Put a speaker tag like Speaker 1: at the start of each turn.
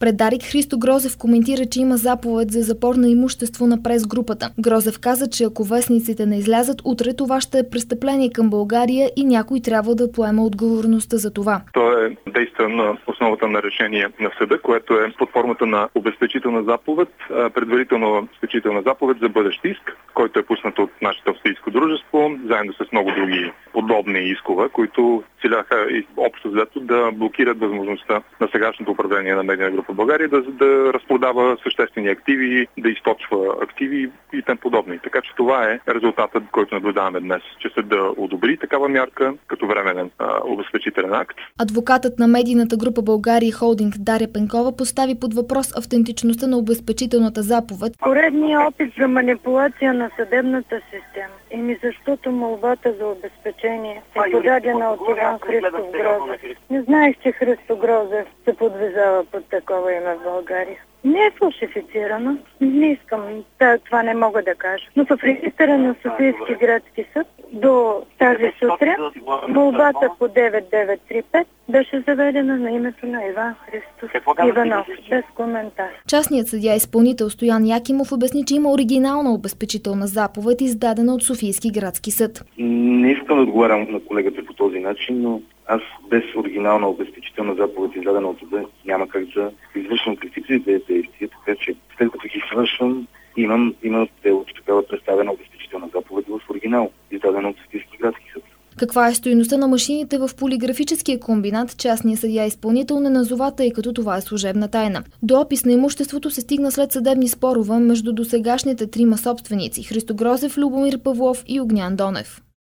Speaker 1: Пред Дарик Христо Грозев коментира, че има заповед за запор на имущество на прес-групата. Грозев каза, че ако вестниците не излязат утре, това ще е престъпление към България и някой трябва да поема отговорността за това.
Speaker 2: Той е действа на основата на решение на съда, което е под формата на обезпечителна заповед, предварителна обезпечителна заповед за бъдещ иск, който е пуснат от нашето австрийско дружество, заедно с много други подобни искове, които целяха общо взето да блокират възможността на сегашното управление на Медийна група България да разпродава съществени активи, да източва активи и тем подобни. Така че това е резултатът, който наблюдаваме днес, че съд да одобри такава мярка като временен обезпечителен акт.
Speaker 1: Адвокатът на Медийната група България Холдинг Дария Пенкова постави под въпрос автентичността на обезпечителната заповед.
Speaker 3: Поредният опит за манипулация на съдебната система. Защото молбата за обезпечение е подадена от Иван Христов Грозев. Не знаех, че Христо Грозев се подвизава под такова име в България. Не е фалшифицирано. Не искам. Това не мога да кажа. Но в регистъра на Софийски градски съд до тази сутрин молбата по 9935 беше заведена на името на Иван Христов Иванов. Без коментар.
Speaker 1: Частният съдия-изпълнител Стоян Якимов обясни, че има оригинална обезпечителна заповед, издадена от Софийски градски съд.
Speaker 4: Не искам да отговарям на колегата по този начин, но аз без оригинална обезпечителна заповед, издадена от съда, няма как да извършвам критици действия, така че след като ги свършвам, имам делото такава представена обезпечителна заповед в оригинал, издадена от Софийски градски съд.
Speaker 1: Каква е стойността на машините в полиграфическия комбинат, частният съдия-изпълнител не назова, тъй като това е служебна тайна. До опис на имуществото се стигна след съдебни спорове между досегашните трима собственици – Христо Грозев, Любомир Павлов и Огнян Донев.